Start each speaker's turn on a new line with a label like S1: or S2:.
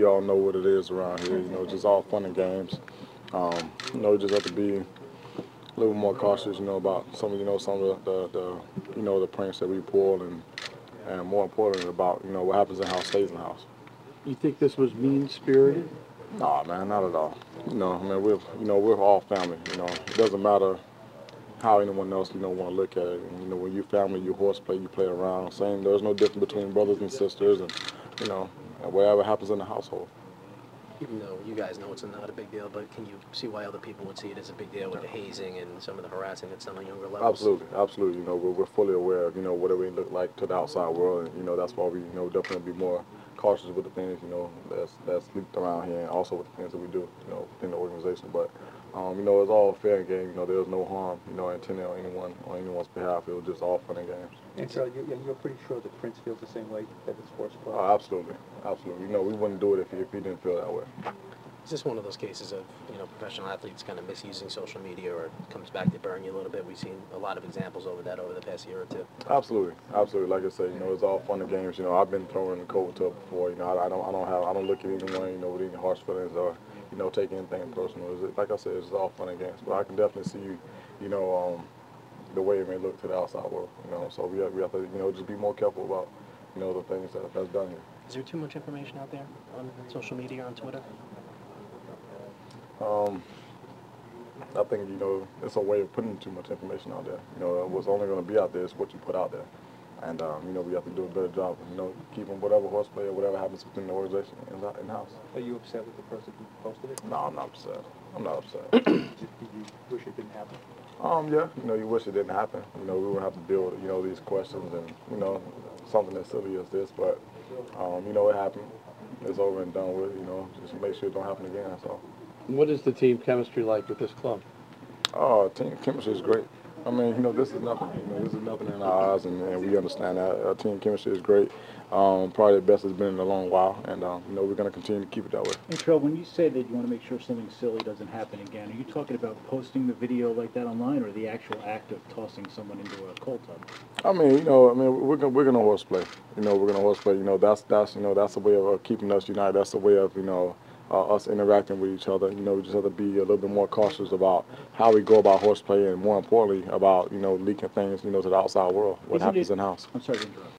S1: all know what it is around here. You know, just all fun and games. You know, you just have to be a little more cautious. You know, about some of the pranks that we pull, and more importantly about what happens in house stays in house.
S2: You think this was mean-spirited?
S1: Nah, man, not at all. I mean, we're all family. It doesn't matter how anyone else want to look at it. And, when you family, you horseplay, you play around. Same, there's no difference between brothers and sisters, and and whatever happens in the household.
S3: Even though you guys know it's not a big deal, but can you see why other people would see it as a big deal with the hazing and some of the harassing that's done on younger levels?
S1: Absolutely, absolutely. We're fully aware of what it may look like to the outside world, and that's why we definitely be more cautious with the things that's leaked around here, and also with the things that we do within the organization. But it's all fair and game. There's no harm intended on anyone's behalf. It was just all fun and games.
S4: And so you're pretty sure that Prince feels the same way that the sports club?
S1: Oh, absolutely, absolutely. We wouldn't do it if he didn't feel that way.
S3: Is this one of those cases of professional athletes kind of misusing social media, or it comes back to burn you a little bit? We've seen a lot of examples over the past year or two.
S1: Absolutely, absolutely. Like I said, it's all fun and games. I've been thrown in the cold tub before. I don't look at anyone with any harsh feelings or take anything personal. Like I said, it's all fun and games. But I can definitely see the way it may look to the outside world. So we have to just be more careful about the things that's done here.
S3: Is there too much information out there on social media, on Twitter?
S1: I think it's a way of putting too much information out there. What's only going to be out there is what you put out there, and we have to do a better job of keeping whatever horseplay or whatever happens within the organization in house.
S4: Are you upset with the person who posted it?
S1: No, I'm not upset. I'm not upset.
S4: Did you wish it didn't happen?
S1: Yeah, you wish it didn't happen. We wouldn't have to deal with these questions and something as silly as this, but it happened. It's over and done with. Just make sure it don't happen again. That's all.
S2: What is the team chemistry like with this club?
S1: Oh, team chemistry is great. I mean, this is nothing. This is nothing in our eyes, and we understand that. Our team chemistry is great. Probably the best it's been in a long while, and we're going to continue to keep it that way.
S5: And Terrell, when you say that you want to make sure something silly doesn't happen again, are you talking about posting the video like that online, or the actual act of tossing someone into a cold tub?
S1: I mean, we're gonna horseplay. We're gonna horseplay. That's a way of keeping us united. That's a way of us interacting with each other. We just have to be a little bit more cautious about how we go about horseplay, and more importantly about leaking things to the outside world. What happens in house.
S5: I'm sorry to interrupt.